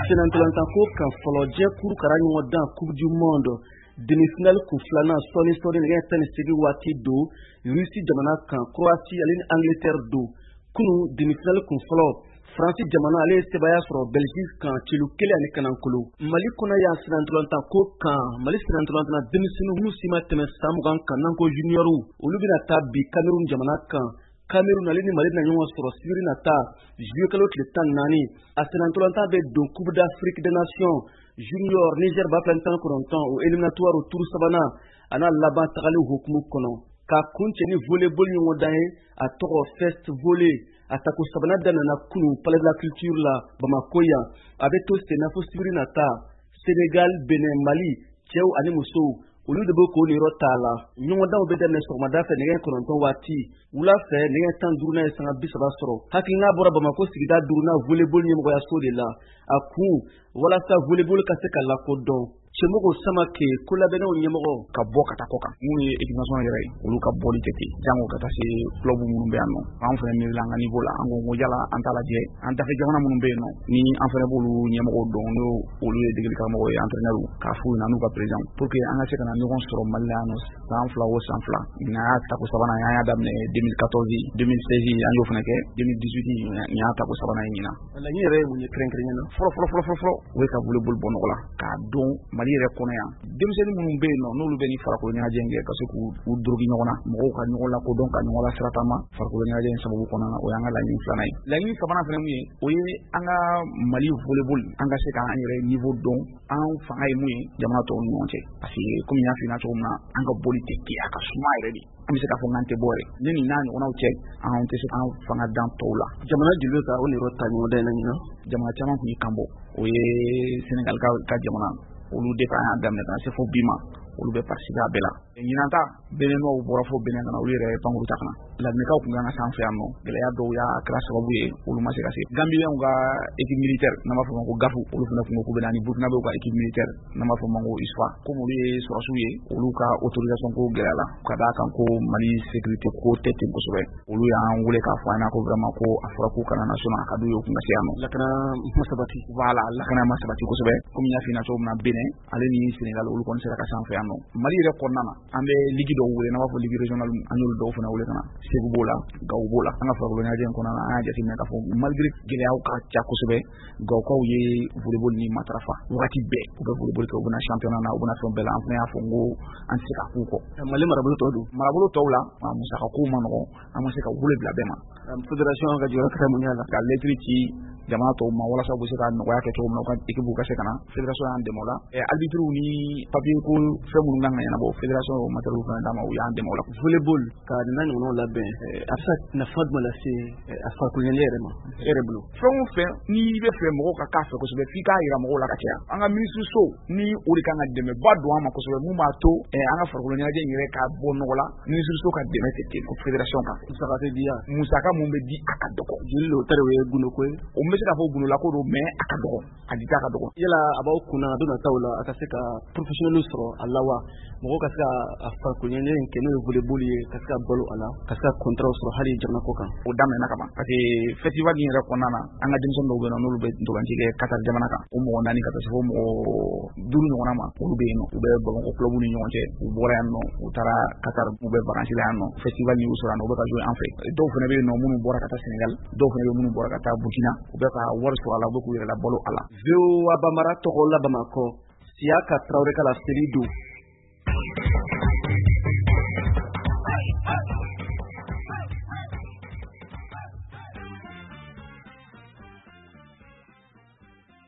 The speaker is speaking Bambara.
Senantolanta ko kan fɔlɔ jɛkuru kara ɲɔgɔn dan Coupe du Monde demi-finale kun filanan sɔɔni nɛgɛ 18 waati don Russie jamana kan Croatie ale ni Angleterre don kunu demi-finale kun fɔlɔ France jamana ale ye sebaya sɔrɔ Belgique kan cilu 1 kanankolo Mali kɔnɔ yan senantolanta ko kan Mali senantolanta denmisɛnninw minnu si ma tɛmɛ san 20 kan nanko juniorw olu bɛna taa bi Cameroun jamana kan Cameroun ale ni Mali na ɲɔgɔn sɔrɔ sibiri nata juillet kalo tile 14 a senantolanta bɛ don Coupe d'Afrique des Nations junior Niger ba fɛn 19 o éliminatoire tour sabanan ana laban tagali hukumu kɔnɔ ka kuncɛ ni volleyball ɲɔgɔn dan ye a tɔgɔ Fest Volley a tako sabanan daminɛna kunu Palais de la Culture la Bamako yan a bɛ to senna fo sibiri nata Sénégal Benin Mali cɛw ani musow olu de bɛ k'o niyɔrɔ t'a la ɲɔgɔndanw bɛ daminɛ sɔgɔmada fɛ nɛgɛ 9 waati wula fɛ nɛgɛ 15 ye sanga 30 sɔrɔ hakilina bɔra Bamako sigida 5nan volleyball ɲɛmɔgɔyaso de la a kun walasa volleyball ka se ka lakodɔn Cɛmɔgɔ Samake ko labɛnnaw ɲɛmɔgɔ ka bɔ ka taa kɔ kan mun ye équipe nationale yɛrɛ ye olu ka bɔli tɛ ten jango ka taa se club minnu bɛ yan nɔ an fɛnɛ miirila an ka niveau la an ko yala an t'a lajɛ an dafe jamana minnu bɛ yen nɔ ni an fɛnɛ b'olu ɲɛmɔgɔw dɔn n'o olu ye degeli karamɔgɔ ye entraîneur k'a f'u ɲɛna n'u ka président pour que an ka se ka na ɲɔgɔn sɔrɔ Mali la yan nɔ san 2 o san 2 n'an y'a tako sabanan an y'a daminɛ 2014 2016 an y'o fɛnɛ kɛ 2018 n y'a tako sabanan ye ɲina laɲini yɛrɛ ye mun ye kɛrɛnkɛrɛnnen na fɔlɔ o ye ka volleyball bɔ nɔgɔ la k'a dɔn Mali yɛrɛ kɔnɔ yan denmisɛnnin minnu bɛ yen nɔ n'olu bɛ ni farikolo ɲɛnajɛ kɛ ka se k'u dorogi ɲɔgɔn na mɔgɔw ka ɲɔgɔn lakodɔn ka ɲɔgɔn lasirata farikolo ɲɛnajɛ in sababu kɔnɔna o y'an ka laɲini filanan ye laɲini sabanan fɛnɛ mun ye o ye an ka Mali volleyball an ka se k'an yɛrɛ niveau dɔn an fanga ye mun ye jamana tɔw ni ɲɔgɔn cɛ parce que comme n y'a f'i ɲɛna cogo min na an ka boli tɛ kɛ a ka suma yɛrɛ de an bɛ se k'a fɔ n'an tɛ bɔ yɛrɛ ne ni n'a ɲɔgɔnnaw cɛ an tɛ se k'an fanga dan tɔw la jamana joli ka o niyɔrɔ ta ɲɔgɔn dan in na ɲina jamana caman kun y'i kanbɔ o ye Sénégal ka jamana olu de ka an daminɛ ka se fo bi ma olu bɛ participer a bɛɛ la ɲinanta benenɔw bɔra fo Benin kana olu yɛrɛ pankuru ta kana ladinikaw kun kan ka san fɛ yan nɔ gɛlɛya dɔw y'a kɛra sababu ye olu ma se ka se Gambiyɛnw ka équipe militaire n'an b'a fɔ ma ko GAFU olu fana kun ko k'u bɛ na ni Burkinabɛw ka équipe militaire n'an b'a fɔ ma ko ISFA comme olu ye sɔrɔsiw ye olu ka autorisation ko gɛlɛya la ka d'a kan ko Mali sécurité ko tɛ ten kosɛbɛ olu y'an wele k'a fɔ an ɲɛna ko vraiment ko a fɔra k'u kana national a ka d'u ye u kun ka se yan nɔ lakana ma sabati voilà lakana ma sabati kosɛbɛ comme n y'a f'i ɲɛna cogo min na Benin ale ni Sénégal olu kɔni sera ka san fɛ yan nɔ Mali yɛrɛ kɔnɔna na an bɛ ligue dɔw wele n'an b'a fɔ ligue régionale an y'olu dɔw fana wele ka na Segu b'o la Gawo b'o la an ka farikolo ɲɛnajɛ in kɔnɔna na an y'a jateminɛ k'a fɔ malgré gɛlɛyaw ka ca kosɛbɛ Gawukaw ye volleyball ni matarafa wagati bɛɛ u bɛ volleyball kɛ u bɛna championnat na u bɛna fɛn bɛɛ la an fana y'a fɔ n ko an tɛ se ka k'u kɔ Mali marabolo tɔw don marabolo tɔw la musaka kow ma nɔgɔn an ma se ka wele bila bɛɛ ma fédération ka jɔyɔrɔ kɛra mun y'a la ka lettre ci jamana tɔw ma walasa u bɛ se ka nɔgɔya kɛ cogo min na u ka équipe ka se ka na fédération y'an dɛmɛ o la arbitre ni papier ko fɛn minnu kan ka ɲɛnabɔ fédération y'o matériel fana d'a ma u y'an dɛmɛ o la volleyball ka nin n'a ɲɔgɔnnaw labɛn a bɛ se ka nafa jumɛn lase a farikolo ɲɛnajɛ yɛrɛ ma e yɛrɛ bolo fɛn o fɛn n'i bɛ fɛ mɔgɔw ka k'a fɛ kosɛbɛ f'i k'a jira mɔgɔw la ka caya an ka ministre so ni o de kan ka dɛmɛba don an ma kosɛbɛ mun b'a to an ka farikolo ɲɛnajɛ in yɛrɛ ka bɔ nɔgɔ la ministre so ka dɛmɛ tɛ ten ko fédération kan musaka tɛ di yan musaka mun bɛ di a ka dɔgɔ joli le o tari o ye gundo ko ye o bɛ se k'a fɔ gundo la ko don mais a ka dɔgɔ a di ta ka dɔgɔ yala a b'aw kunna a donna taw la a ka se ka professionnel sɔrɔ a la wa mɔgɔw ka se ka a farikolo ɲɛnajɛ in kɛ n'o ye volleyball ye ka se ka balo a la ka se ka contrat sɔrɔ hali jamana ko kan o daminɛna kaban parce que festival in yɛrɛ kɔnɔna na an ka denmisɛnnin dɔw bɛ yen nɔ n'olu bɛ ntolanci kɛ Qatar jamana kan o mɔgɔ 4 ka taa se fo mɔgɔ 5 ɲɔgɔnna ma olu bɛ yen nɔ u bɛ Bamakɔ club ni ɲɔgɔn cɛ u bɔra yan nɔ u taara Qatar u bɛ vacances la yan nɔ festival y'u sɔrɔ yan nɔ u bɛ ka jouer an fɛ dɔw fana bɛ yen nɔ minnu bɔra ka taa Sénégal dɔw fana bɛ minnu bɔra ka taa Burkina u bɛ ka wari sɔrɔ a la u bɛ k'u yɛrɛ labalo a la VOA Bamara tɔgɔ la Bamakɔ Siaka Traoré ka la série do